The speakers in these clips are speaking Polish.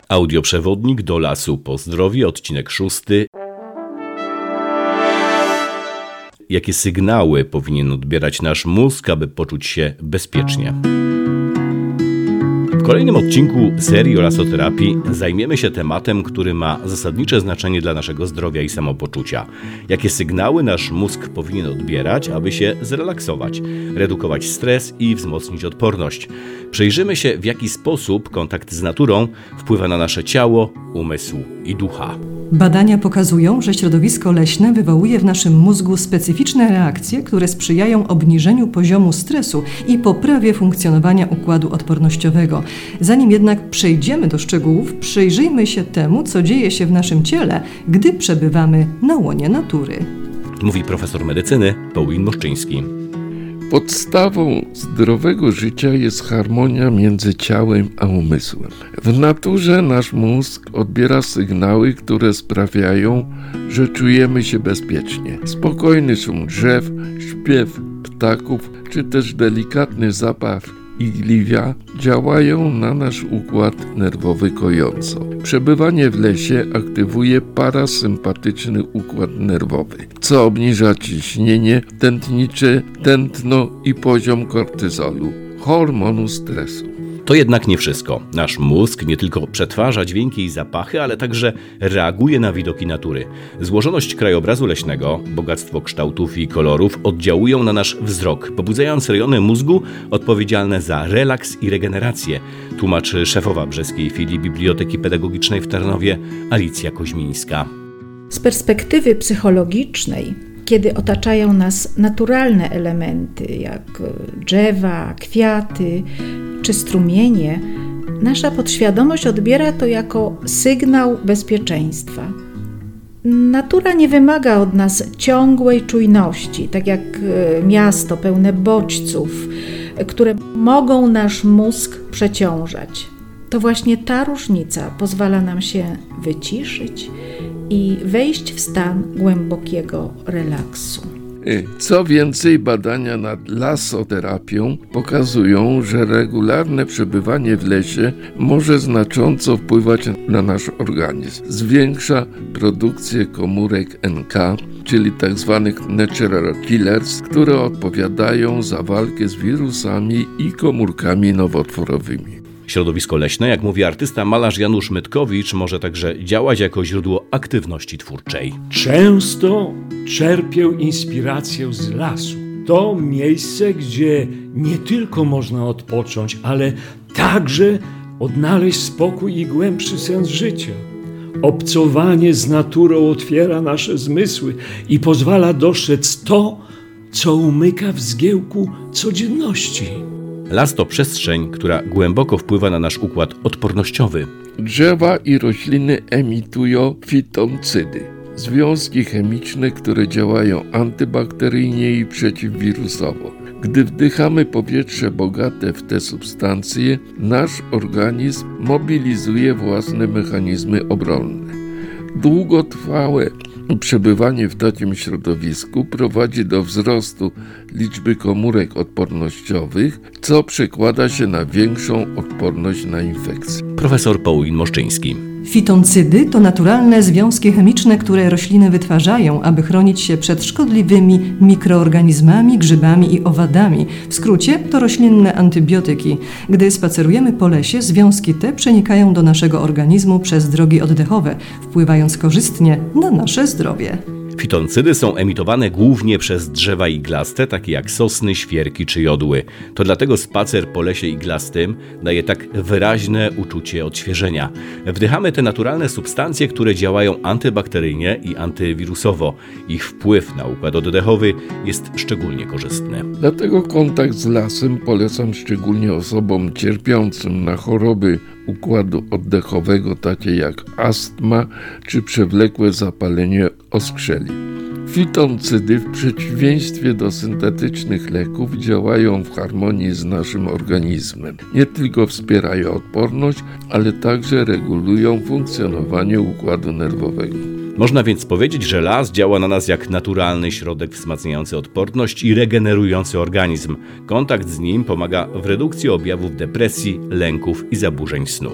Audioprzewodnik do lasu po zdrowie, odcinek 6. Jakie sygnały powinien odbierać nasz mózg, aby poczuć się bezpiecznie? W kolejnym odcinku serii o lasoterapii zajmiemy się tematem, który ma zasadnicze znaczenie dla naszego zdrowia i samopoczucia. Jakie sygnały nasz mózg powinien odbierać, aby się zrelaksować, redukować stres i wzmocnić odporność. Przyjrzymy się, w jaki sposób kontakt z naturą wpływa na nasze ciało, umysł i ducha. Badania pokazują, że środowisko leśne wywołuje w naszym mózgu specyficzne reakcje, które sprzyjają obniżeniu poziomu stresu i poprawie funkcjonowania układu odpornościowego. Zanim jednak przejdziemy do szczegółów, przyjrzyjmy się temu, co dzieje się w naszym ciele, gdy przebywamy na łonie natury. Mówi profesor medycyny Paulin Moszczyński. Podstawą zdrowego życia jest harmonia między ciałem a umysłem. W naturze nasz mózg odbiera sygnały, które sprawiają, że czujemy się bezpiecznie. Spokojny szum drzew, śpiew ptaków, czy też delikatny zapach igliwia działają na nasz układ nerwowy kojąco. Przebywanie w lesie aktywuje parasympatyczny układ nerwowy, co obniża ciśnienie tętnicze, tętno i poziom kortyzolu, hormonu stresu. To jednak nie wszystko. Nasz mózg nie tylko przetwarza dźwięki i zapachy, ale także reaguje na widoki natury. Złożoność krajobrazu leśnego, bogactwo kształtów i kolorów oddziałują na nasz wzrok, pobudzając rejony mózgu odpowiedzialne za relaks i regenerację, tłumaczy szefowa brzeskiej filii Biblioteki Pedagogicznej w Tarnowie Alicja Koźmińska. Z perspektywy psychologicznej, kiedy otaczają nas naturalne elementy, jak drzewa, kwiaty czy strumienie, nasza podświadomość odbiera to jako sygnał bezpieczeństwa. Natura nie wymaga od nas ciągłej czujności, tak jak miasto pełne bodźców, które mogą nasz mózg przeciążać. To właśnie ta różnica pozwala nam się wyciszyć i wejść w stan głębokiego relaksu. Co więcej, badania nad lasoterapią pokazują, że regularne przebywanie w lesie może znacząco wpływać na nasz organizm. Zwiększa produkcję komórek NK, czyli tzw. natural killers, które odpowiadają za walkę z wirusami i komórkami nowotworowymi. Środowisko leśne, jak mówi artysta malarz Janusz Mytkowicz, może także działać jako źródło aktywności twórczej. Często czerpię inspirację z lasu. To miejsce, gdzie nie tylko można odpocząć, ale także odnaleźć spokój i głębszy sens życia. Obcowanie z naturą otwiera nasze zmysły i pozwala dostrzec to, co umyka w zgiełku codzienności. Las to przestrzeń, która głęboko wpływa na nasz układ odpornościowy. Drzewa i rośliny emitują fitoncydy, związki chemiczne, które działają antybakteryjnie i przeciwwirusowo. Gdy wdychamy powietrze bogate w te substancje, nasz organizm mobilizuje własne mechanizmy obronne. Długotrwałe przebywanie w takim środowisku prowadzi do wzrostu liczby komórek odpornościowych, co przekłada się na większą odporność na infekcje. Profesor Paulin Moszczyński. Fitoncydy to naturalne związki chemiczne, które rośliny wytwarzają, aby chronić się przed szkodliwymi mikroorganizmami, grzybami i owadami. W skrócie to roślinne antybiotyki. Gdy spacerujemy po lesie, związki te przenikają do naszego organizmu przez drogi oddechowe, wpływając korzystnie na nasze zdrowie. Fitoncydy są emitowane głównie przez drzewa iglaste, takie jak sosny, świerki czy jodły. To dlatego spacer po lesie iglastym daje tak wyraźne uczucie odświeżenia. Wdychamy te naturalne substancje, które działają antybakteryjnie i antywirusowo. Ich wpływ na układ oddechowy jest szczególnie korzystny. Dlatego kontakt z lasem polecam szczególnie osobom cierpiącym na choroby układu oddechowego, takie jak astma czy przewlekłe zapalenie oskrzeli. Fitoncydy w przeciwieństwie do syntetycznych leków działają w harmonii z naszym organizmem. Nie tylko wspierają odporność, ale także regulują funkcjonowanie układu nerwowego. Można więc powiedzieć, że las działa na nas jak naturalny środek wzmacniający odporność i regenerujący organizm. Kontakt z nim pomaga w redukcji objawów depresji, lęków i zaburzeń snu.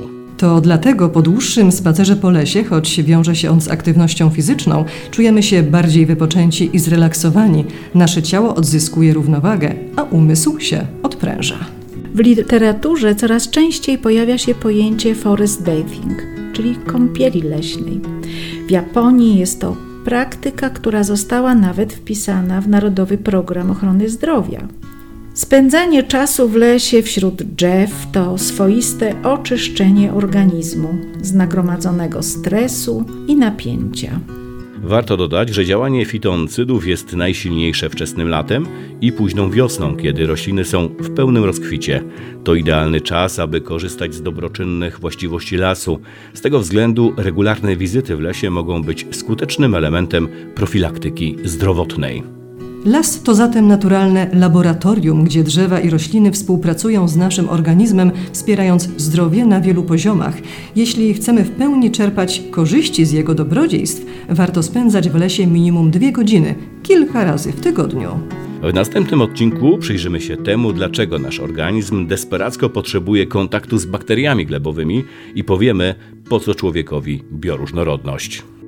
To dlatego po dłuższym spacerze po lesie, choć wiąże się on z aktywnością fizyczną, czujemy się bardziej wypoczęci i zrelaksowani. Nasze ciało odzyskuje równowagę, a umysł się odpręża. W literaturze coraz częściej pojawia się pojęcie forest bathing, czyli kąpieli leśnej. W Japonii jest to praktyka, która została nawet wpisana w Narodowy Program Ochrony Zdrowia. Spędzanie czasu w lesie wśród drzew to swoiste oczyszczenie organizmu z nagromadzonego stresu i napięcia. Warto dodać, że działanie fitoncydów jest najsilniejsze wczesnym latem i późną wiosną, kiedy rośliny są w pełnym rozkwicie. To idealny czas, aby korzystać z dobroczynnych właściwości lasu. Z tego względu regularne wizyty w lesie mogą być skutecznym elementem profilaktyki zdrowotnej. Las to zatem naturalne laboratorium, gdzie drzewa i rośliny współpracują z naszym organizmem, wspierając zdrowie na wielu poziomach. Jeśli chcemy w pełni czerpać korzyści z jego dobrodziejstw, warto spędzać w lesie minimum 2 godziny, kilka razy w tygodniu. W następnym odcinku przyjrzymy się temu, dlaczego nasz organizm desperacko potrzebuje kontaktu z bakteriami glebowymi i powiemy, po co człowiekowi bioróżnorodność.